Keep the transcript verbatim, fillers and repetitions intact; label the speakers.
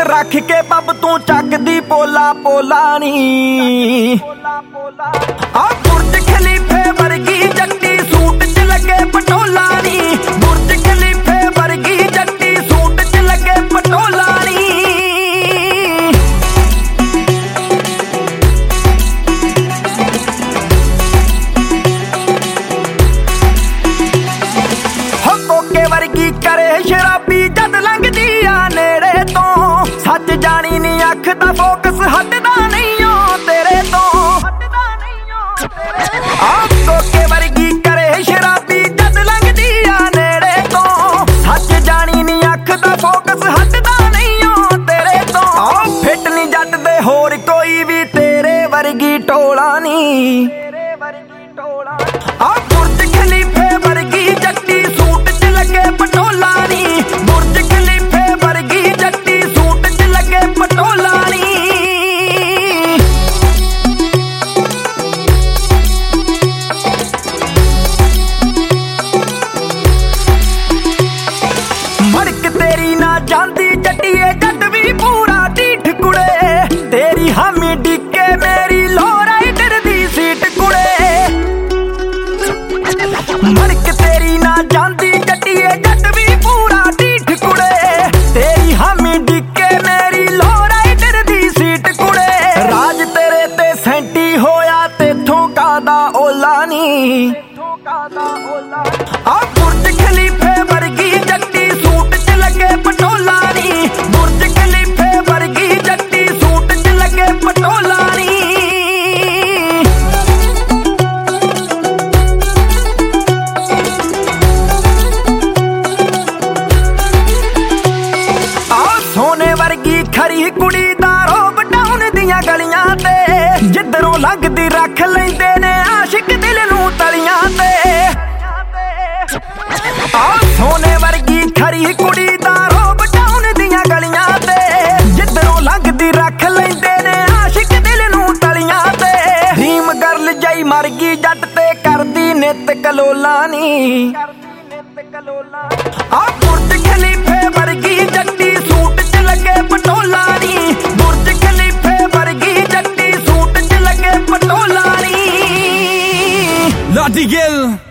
Speaker 1: रख के बब तू चकदी पोला पोला नी आ बुर्ज खलीफे वर्गी जट्टी सूट च लगे पटोला नी बुर्ज खलीफे वर्गी जट्टी सूट च लगे पटोला नी हो कोके वर्गी करे शराबी जद लंघदी आ नेड़े तो सच जानी नी अख दा फोकस हटदा नहीं ओ तेरे तो आप कोके वर्गी करे शराबी जद लंघदी आ नेड़े तो सच जानी नी अख दा फोकस हटदा नहीं ओ तेरे तो फिट नी जट दे होर कोई भी तेरे वर्गी टोला नी आ बुर्ज खलीफे वर्गी जट्टी सूट च लगे पटोला नी बुर्ज खलीफे वर्गी जट्टी सूट च लगे पटोला नी मड़क तेरी ना जांदी जट्टीए जट भी पूरा ढीठ कुड़े तेरी हामी डिक्के मेरी लोराइडर दी सीट कुड़े मड़क तेरी ना जांदी जट्टीए जट भी पूरा ढीठ कुड़े तेरी हामी डिक्के मेरी लोराइडर दी सीट कुड़े राज तेरे ते सेंटी होया तेथों कादा ओला नी आ बुर्ज खलीफे वर्गी जट्टी सूट च लगे पटोला नी बुर्ज खलीफे वर्गी जट्टी सूट च लगे पटोला नी आ सोने वर्गी खरी कुड़ी दा रोब डाउन दियां गलियां ते जिधरों लगदी रख लैंदे ने आशिक दिल नूं तलियां ते आ सोने वर्गी खरी कुड़ी दा रोब डाउन दियां गलियां ते जिधरों लगदी रख लैंदे ने आशिक दिल नूं तलियां ते रीम गर्ल जई मर गई जट ते करदी नित कलोला नी आ बुर्ज खलीफे वर्गी जट्टी सूट च लगे पटोला नी बुर्ज खलीफे वर्गी जट्टी सूट च लगे पटोला नी
Speaker 2: Laat die gil